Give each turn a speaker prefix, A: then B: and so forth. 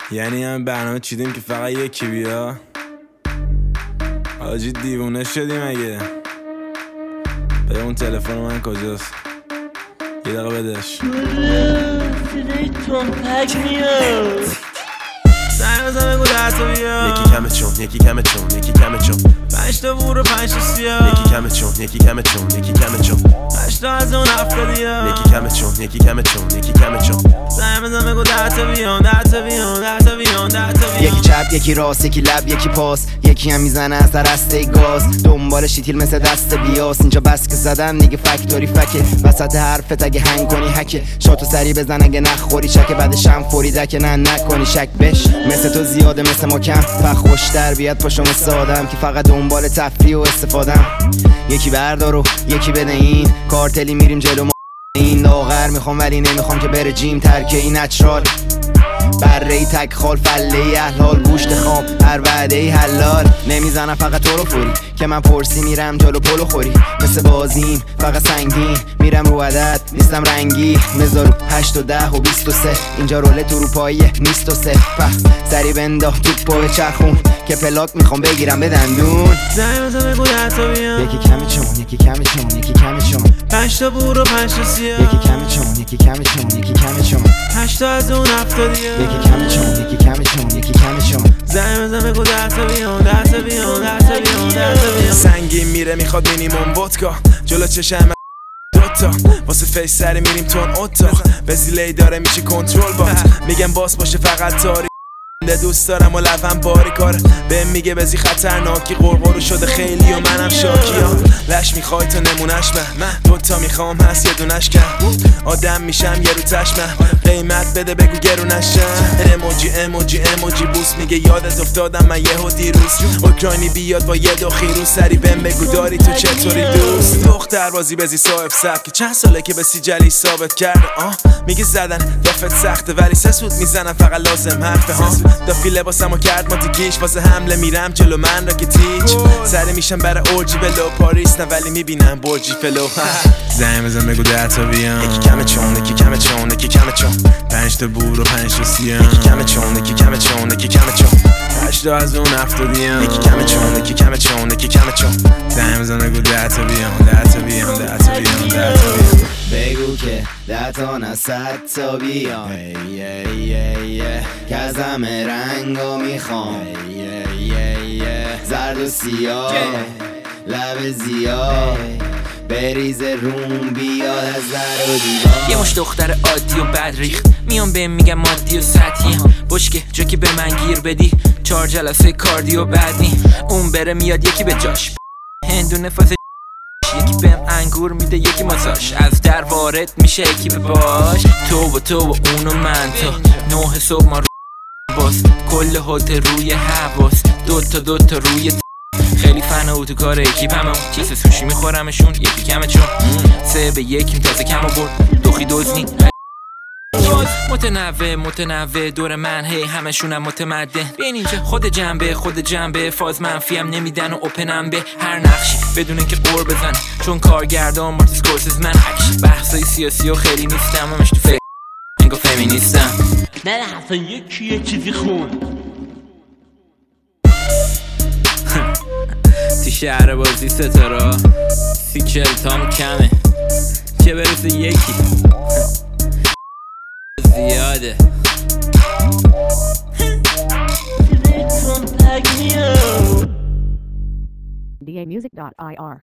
A: یعنی هم برنامه چیدیم که فقط یکی بیا. حاجی دیوونه شدیم اگه. به اون تلفن من کجاست؟ یه دقیقه بدش.
B: صدای ترمپک میاد.
A: سعی بزن بگو 10 تا بیا.
C: یکی کمه چون یکی کمه چون یکی کمه چون
A: 5 تا بور و 5 تا سیاه.
C: یکی کمه چون یکی کمه چون یکی کمه چون
A: 8 تا از اون 70 ها.
C: یکی کمه چون یکی کمه چون یکی کمه چون
A: سعی بزن بگو 10 تا بیان 10 تا بیان 10 تا بیان 10 تا بیان.
D: یکی چپ یکی راست یکی لب یکی پاس، یکی هم میزنه از رسته گاز، دنبال شیتیل مثل دست بیاس. اینجا بس که زدم دیگه فکتوری فکه، وسط حرفت اگه هنگ کنی هکه، شاتو سری بزن اگه نخوری چکه، بعدش هم فوری دکه نه نکنی شک بش. مثل تو زیاده مثل ما کم، خوشتر بیاد پاشو مثل آدم که فقط دنبال تفریح و استفادم. یکی بردار و یکی بده این کارتلی میریم جلو ما این لاغر میخوام ولی نمیخوام که بره جیم، ترکه این نچرال بره ای تک خال فله ای احلال، گوشت خام هر وعده ای حلال. نمیزنم فقط تو رو فوری که من پرسی میرم جلو پلو خوری، مثل بازیم فقط سنگین میرم رو عدد نیستم رنگی. مزارو 8 و 10 و 23 اینجا رول تو رو پاییه نیست و سپه، سری بنداخت تو پای چرخون که پلاک میخوام بگیرم به دندون.
A: زنگ بزن بگو 10 تا بیان.
D: یکی کمه چون یکی کمه چون یکی کمه چون
A: 5 تا بور و 5 تا سیاه.
D: یکی کمه چون یکی کمه چون یکی کمه چون
A: 8 تا از اون 70 ها.
D: یکی کمه چون یکی کمه چون یکی کمه چون
A: زنگ بزن بگو 10 تا بیان 10 تا بیان 10 تا بیان 10 تا بیان.
C: سنگین میره میخواد مینیمم ودکا جلو چشم دوتا واسه فیس سری میریم تون اتاق، بزیلی داره میشه کنترل بات، میگم باس باشه فقط تاری دوست دارم و لبم باری کار بهم میگه بزی خطرناکی، قرقرو شده خیلی و منم شاکی ها. لش میخوای تا نمونش من دوتا میخوام هست یه دونش کن، آدم میشم یه رو تشمه قیمت بده بگو گرونشم. اموجی اموجی اموجی بوس میگه یادت افتادم من یهو دیروز، اوکراینی بیاد با یه دو خیروز سری بهم بگو داری تو چطوری دوست. دختر بازی بزی صاحب سبک چند ساله که به سیجلی ثابت کرده میگه زدن دافت سخته ولی سسود میزنم فقط لازم حرفه ها. دافی لباسمو کرد ما دیگیش واسه حمله میرم جلو من را که تیچ سری میشم برای اورجی بلو پاریس نه ولی میبینم برجی فلو.
A: زنگ بزن بگو 10 تا بیان.
C: یکی کمه چون یکی کمه چون یکی کمه چون
A: 5 تا بور و 5 تا سیاه.
C: یکی کمه چون یکی کمه چون یکی کمه چون
A: 8 تا از اون 70 ها.
C: یکی کمه چون یکی کمه چون یکی کمه چون
A: زنگ بزن بگو 10 تا بیان 10 تا بیان 10 تا بیان 10 تا بیان.
D: بگو که 10 تا نه 100 تا بیان که از همه رنگا میخوام زرد و سیاه لب زیاد بریز روم بیاد از در و دیوار.
B: یه مش دختر عادی و بد ریخت میام بهم میگم مادی و سطحی، بشکه جا که به من گیر بدی 4 جلسه کاردیو بعدی، اون بره میاد یکی به جاش هندونه فاز یکی بهم انگور میده یکی ماساژ، از در وارد میشه یکی به باش. تو و اون و من تا 9 صبح ما رو باز کل هتل روی حواس دو تا روی خیلی فن اوتوکار اکیپم چیز سوشی میخورمشون یکی کمه چون 3 به 1 تازه کم آورد دوخی دوزنی متنوع دور من هی همشونم متمدن. بین اینجا خود جنبه فاز منفیم نمیدن و اوپنم به هر نقشی بدون که قور بزن چون کارگردان مارتین اسکورسیزه من اکشن بحثای سیاسی و خیلی نیستم همش تو انگار فمینیستم. نه اصلا یه چیزی خون
A: تو شهر بازی ستاره 30 تام کمه چه برسه یکی زیاده.
B: صدای ترمپک میاد.
E: DAmusic.ir